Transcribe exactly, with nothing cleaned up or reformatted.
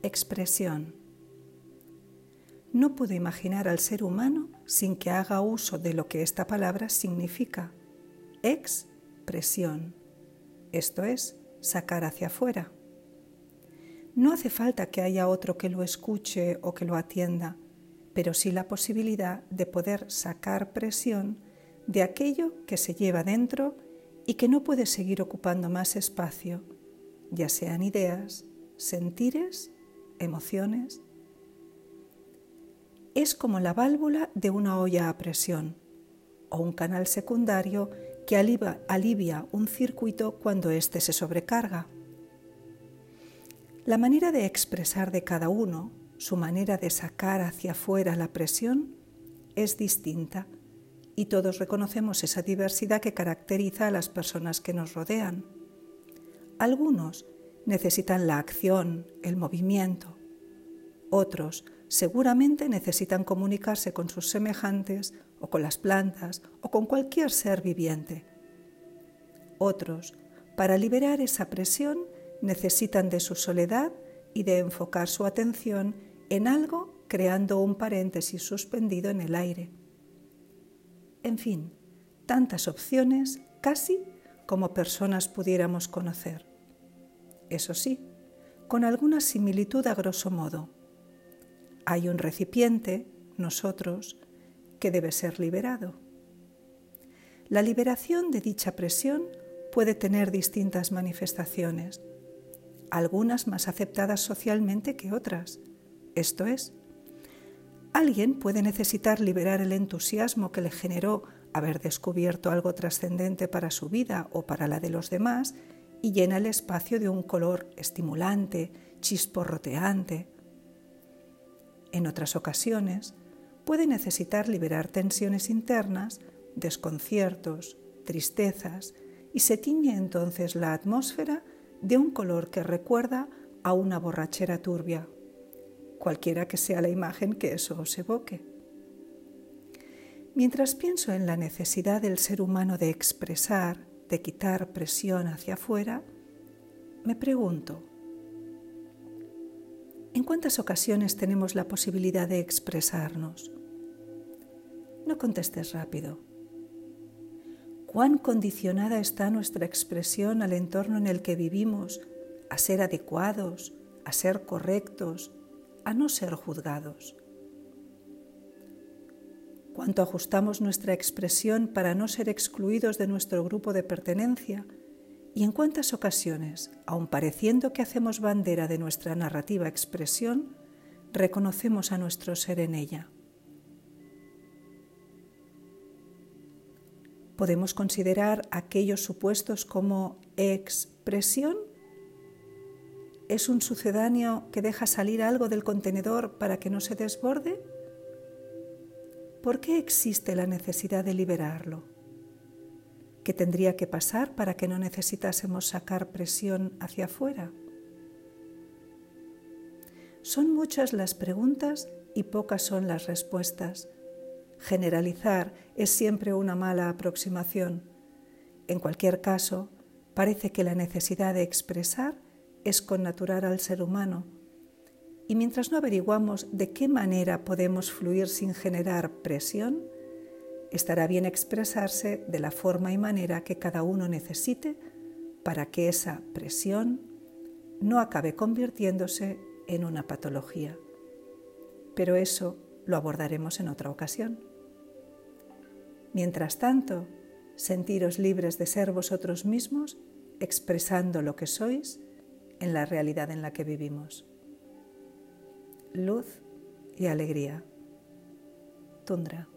Expresión. No puedo imaginar al ser humano sin que haga uso de lo que esta palabra significa. Expresión. Esto es, sacar hacia afuera. No hace falta que haya otro que lo escuche o que lo atienda, pero sí la posibilidad de poder sacar presión de aquello que se lleva dentro y que no puede seguir ocupando más espacio, ya sean ideas, sentires, emociones. Es como la válvula de una olla a presión o un canal secundario que alivia, alivia un circuito cuando éste se sobrecarga. La manera de expresar de cada uno, su manera de sacar hacia afuera la presión, es distinta y todos reconocemos esa diversidad que caracteriza a las personas que nos rodean. Algunos necesitan la acción, el movimiento. Otros seguramente necesitan comunicarse con sus semejantes o con las plantas o con cualquier ser viviente. Otros, para liberar esa presión, necesitan de su soledad y de enfocar su atención en algo creando un paréntesis suspendido en el aire. En fin, tantas opciones, casi como personas pudiéramos conocer. Eso sí, con alguna similitud a grosso modo. Hay un recipiente, nosotros, que debe ser liberado. La liberación de dicha presión puede tener distintas manifestaciones, algunas más aceptadas socialmente que otras. Esto es, alguien puede necesitar liberar el entusiasmo que le generó haber descubierto algo trascendente para su vida o para la de los demás y llena el espacio de un color estimulante, chisporroteante. En otras ocasiones, puede necesitar liberar tensiones internas, desconciertos, tristezas, y se tiñe entonces la atmósfera de un color que recuerda a una borrachera turbia, cualquiera que sea la imagen que eso os evoque. Mientras pienso en la necesidad del ser humano de expresar, de quitar presión hacia afuera, me pregunto, ¿en cuántas ocasiones tenemos la posibilidad de expresarnos? No contestes rápido. ¿Cuán condicionada está nuestra expresión al entorno en el que vivimos, a ser adecuados, a ser correctos, a no ser juzgados? ¿Cuánto ajustamos nuestra expresión para no ser excluidos de nuestro grupo de pertenencia? ¿Y en cuántas ocasiones, aun pareciendo que hacemos bandera de nuestra narrativa expresión, reconocemos a nuestro ser en ella? ¿Podemos considerar aquellos supuestos como expresión? ¿Es un sucedáneo que deja salir algo del contenedor para que no se desborde? ¿Por qué existe la necesidad de liberarlo? ¿Qué tendría que pasar para que no necesitásemos sacar presión hacia afuera? Son muchas las preguntas y pocas son las respuestas. Generalizar es siempre una mala aproximación. En cualquier caso, parece que la necesidad de expresar es connatural al ser humano. Y mientras no averiguamos de qué manera podemos fluir sin generar presión, estará bien expresarse de la forma y manera que cada uno necesite para que esa presión no acabe convirtiéndose en una patología. Pero eso lo abordaremos en otra ocasión. Mientras tanto, sentiros libres de ser vosotros mismos, expresando lo que sois en la realidad en la que vivimos. Luz y alegría. Tundra.